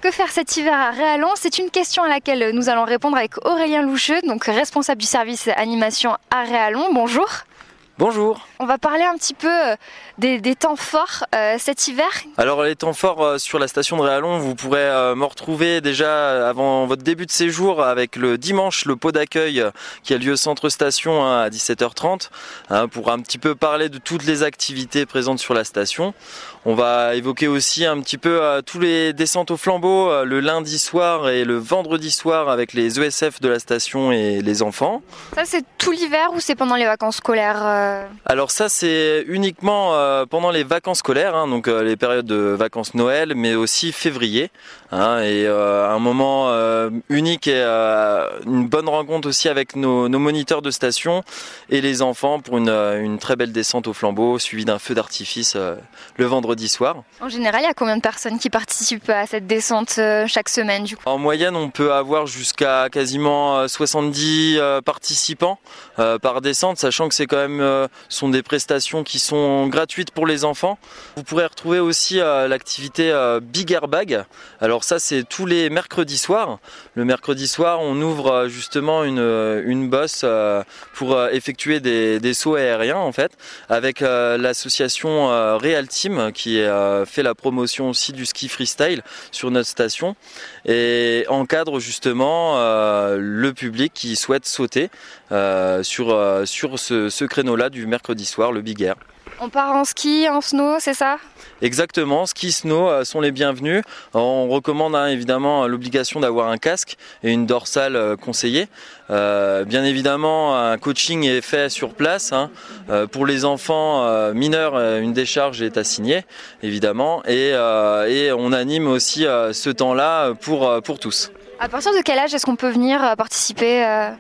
que faire cet hiver à Réallon? C'est une question à laquelle nous allons répondre avec Aurélien Loucheux, donc responsable du service animation à Réallon. Bonjour. Bonjour. On va parler un petit peu des temps forts cet hiver. Alors les temps forts sur la station de Réallon, vous pourrez me retrouver déjà avant votre début de séjour avec le dimanche le pot d'accueil qui a lieu centre station à 17h30 pour un petit peu parler de toutes les activités présentes sur la station. On va évoquer aussi un petit peu tous les descentes au flambeau le lundi soir et le vendredi soir avec les ESF de la station et les enfants. Ça c'est tout l'hiver ou c'est pendant les vacances scolaires Alors ça c'est uniquement pendant les vacances scolaires, donc les périodes de vacances Noël, mais aussi février. Et un moment unique et une bonne rencontre aussi avec nos moniteurs de station et les enfants pour une très belle descente au flambeau suivie d'un feu d'artifice le vendredi soir. En général, il y a combien de personnes qui participent à cette descente chaque semaine du coup? En moyenne, on peut avoir jusqu'à quasiment 70 participants par descente, sachant que c'est quand même sont des prestations qui sont gratuites pour les enfants. Vous pourrez retrouver aussi l'activité Big Air Bag. Alors ça, c'est tous les mercredis soirs. Le mercredi soir, on ouvre justement une bosse pour effectuer des sauts aériens en fait, avec l'association Real Team qui fait la promotion aussi du ski freestyle sur notre station et encadre justement le public qui souhaite sauter sur ce créneau-là du mercredi soir, le Big Air. On part en ski, en snow, c'est ça? Exactement, ski, snow sont les bienvenus. On recommande évidemment l'obligation d'avoir un casque et une dorsale conseillée. Bien évidemment, un coaching est fait sur place. Pour les enfants mineurs, une décharge est assignée, évidemment. Et on anime aussi ce temps-là pour tous. À partir de quel âge est-ce qu'on peut venir participer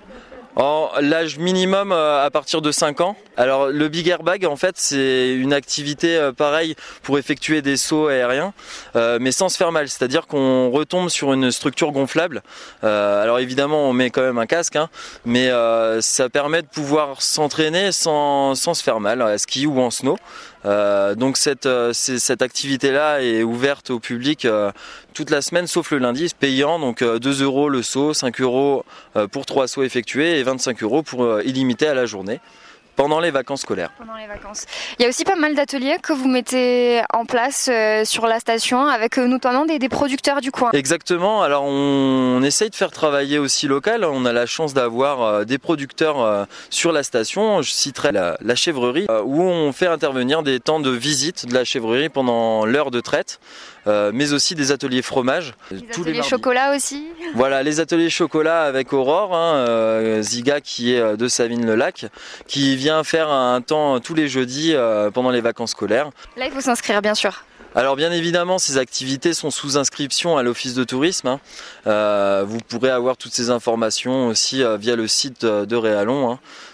L'âge minimum à partir de 5 ans. Alors le Big Air Bag en fait c'est une activité pareille pour effectuer des sauts aériens mais sans se faire mal, c'est-à-dire qu'on retombe sur une structure gonflable. Alors évidemment on met quand même un casque mais ça permet de pouvoir s'entraîner sans se faire mal à ski ou en snow. Donc cette activité-là est ouverte au public toute la semaine sauf le lundi, payant, donc 2 € le saut, 5 € pour 3 sauts effectués et 25 € pour illimité à la journée. Pendant les vacances scolaires. Pendant les vacances. Il y a aussi pas mal d'ateliers que vous mettez en place sur la station avec notamment des producteurs du coin. Exactement, alors on essaye de faire travailler aussi local, on a la chance d'avoir des producteurs sur la station, je citerai la chèvrerie où on fait intervenir des temps de visite de la chèvrerie pendant l'heure de traite. Mais aussi des ateliers fromage. Les ateliers chocolat aussi. Voilà, les ateliers chocolat avec Aurore, Ziga qui est de Savines-le-Lac, qui vient faire un temps tous les jeudis pendant les vacances scolaires. Là, il faut s'inscrire, bien sûr. Alors bien évidemment, ces activités sont sous inscription à l'office de tourisme. Vous pourrez avoir toutes ces informations aussi via le site de Réallon,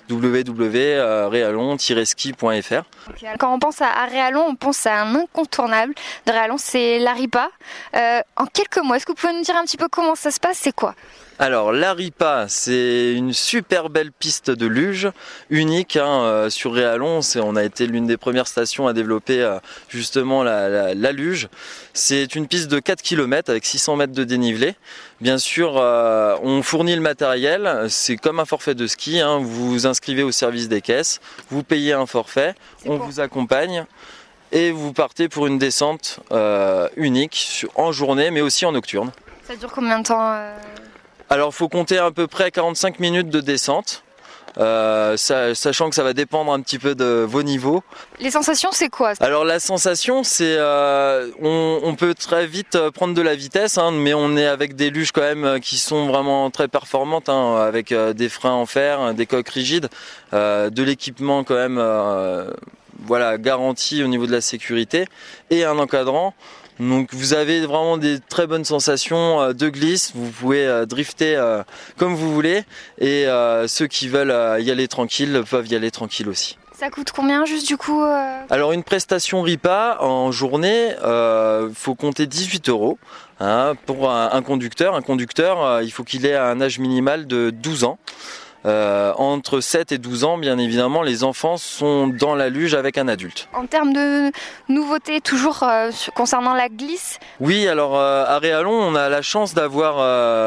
www.réallon-ski.fr. Quand on pense à Réallon, on pense à un incontournable de Réallon, c'est la Ripa. En quelques mots, est-ce que vous pouvez nous dire un petit peu comment ça se passe? C'est quoi? Alors la Ripa, c'est une super belle piste de luge, unique sur Réallon. On a été l'une des premières stations à développer justement la luge. C'est une piste de 4 km avec 600 mètres de dénivelé. Bien sûr, on fournit le matériel, c'est comme un forfait de ski. Vous vous inscrivez au service des caisses, vous payez un forfait, on vous accompagne. Et vous partez pour une descente unique en journée mais aussi en nocturne. Ça dure combien de temps Alors il faut compter à peu près 45 minutes de descente, sachant que ça va dépendre un petit peu de vos niveaux. Les sensations c'est quoi? Alors la sensation c'est on peut très vite prendre de la vitesse, mais on est avec des luges quand même qui sont vraiment très performantes, avec des freins en fer, des coques rigides, de l'équipement quand même garanti au niveau de la sécurité et un encadrant. Donc vous avez vraiment des très bonnes sensations de glisse, vous pouvez drifter comme vous voulez et ceux qui veulent y aller tranquille peuvent y aller tranquille aussi. Ça coûte combien juste du coup Alors une prestation Ripa en journée, faut compter 18 € pour un conducteur. Un conducteur, il faut qu'il ait un âge minimal de 12 ans. Entre 7 et 12 ans, bien évidemment, les enfants sont dans la luge avec un adulte. En termes de nouveautés, toujours concernant la glisse? Oui, alors à Réallon, on a la chance d'avoir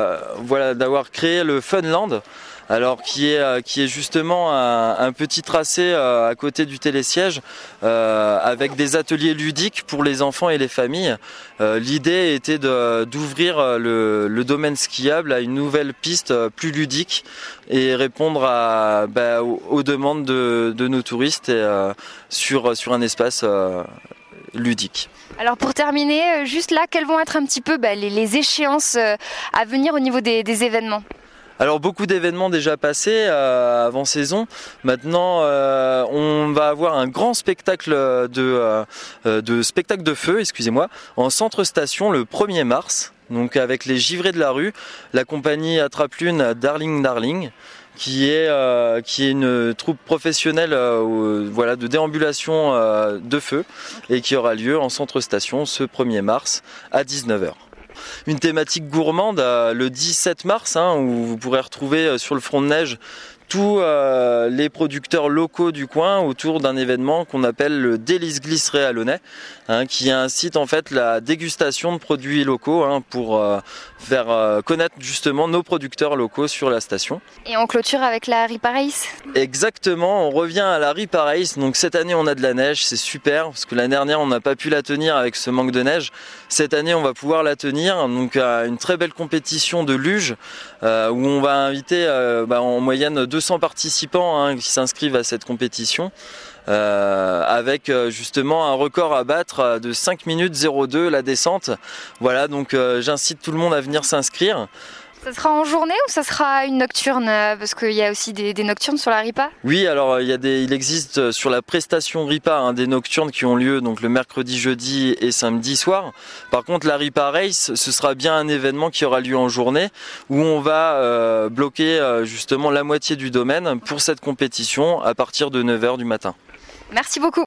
créé le Funland. Alors qui est justement un petit tracé à côté du télésiège avec des ateliers ludiques pour les enfants et les familles. L'idée était d'ouvrir le domaine skiable à une nouvelle piste plus ludique et répondre aux demandes de nos touristes et, sur un espace ludique. Alors pour terminer, juste là, quelles vont être un petit peu les échéances à venir au niveau des événements? Alors beaucoup d'événements déjà passés avant saison. Maintenant, on va avoir un grand spectacle spectacle de feu, en centre station le 1er mars. Donc avec les Givrés de la rue, la compagnie Attrape-Lune Darling, qui est une troupe professionnelle de déambulation de feu et qui aura lieu en centre station ce 1er mars à 19h. Une thématique gourmande le 17 mars où vous pourrez retrouver sur le front de neige tous les producteurs locaux du coin autour d'un événement qu'on appelle le Délice Glisse Réallonnais, qui incite en fait la dégustation de produits locaux pour faire connaître justement nos producteurs locaux sur la station. Et on clôture avec la Ripa Race. Exactement, on revient à la Ripa Race. Donc cette année on a de la neige, c'est super parce que l'année dernière on n'a pas pu la tenir avec ce manque de neige. Cette année on va pouvoir la tenir, donc une très belle compétition de luge où on va inviter en moyenne 200 participants qui s'inscrivent à cette compétition. Avec justement un record à battre de 5 minutes 02 la descente. Voilà, donc j'incite tout le monde à venir s'inscrire. Ça sera en journée ou ça sera une nocturne? Parce qu'il y a aussi des nocturnes sur la Ripa. Oui, alors il existe sur la prestation Ripa des nocturnes qui ont lieu donc le mercredi, jeudi et samedi soir. Par contre, la Ripa Race, ce sera bien un événement qui aura lieu en journée où on va bloquer justement la moitié du domaine pour cette compétition à partir de 9h du matin. Merci beaucoup.